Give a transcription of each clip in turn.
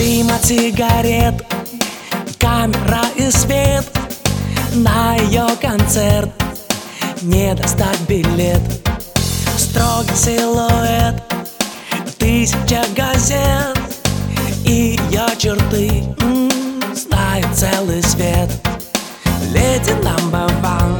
Дым от сигарет, камера и свет. На ее концерт не достать билет. Строгий силуэт, 1000 газет. И ее черты знает целый свет. Леди number one,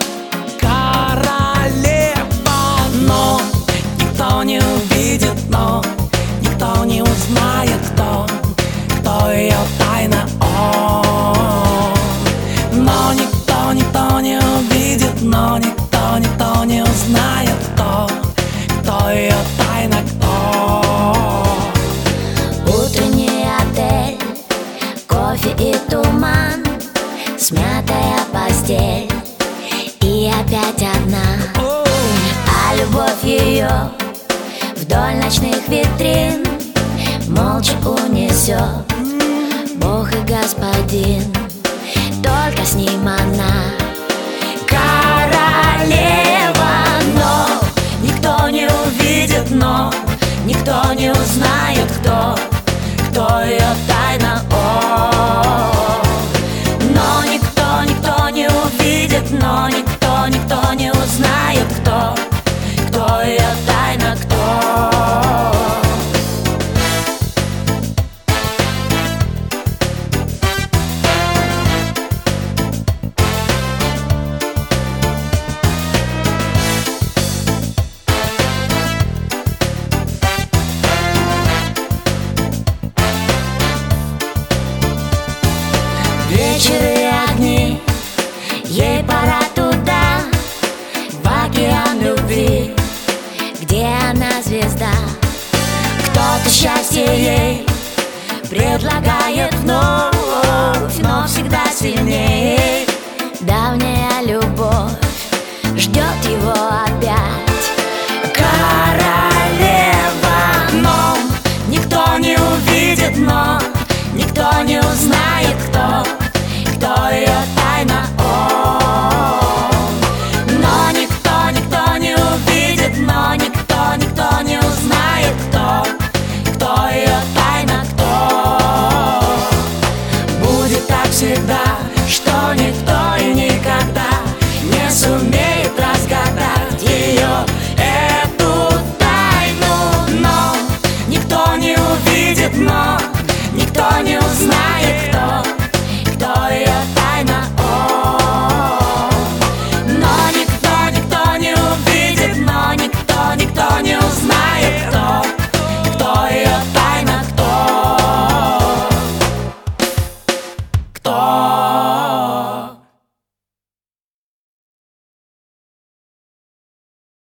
королева. Но никто не увидит, но никто не узнает, кто ее тайна. Но никто не увидит, но никто не узнает, кто ее тайна, кто. Утренний отель, кофе и туман, смятая постель и опять одна. А любовь ее вдоль ночных витрин молча унесет Бог и Господин, только с ним она королева. Но никто не увидит, но никто не узнает, кто ее тайна. Но никто не увидит, но никто не узнает, кто ее тайна, кто. Вечер и огни, ей пора туда, в океан любви, где она звезда. Кто-то счастье ей предлагает вновь, но всегда сильнее. Давняя любовь ждет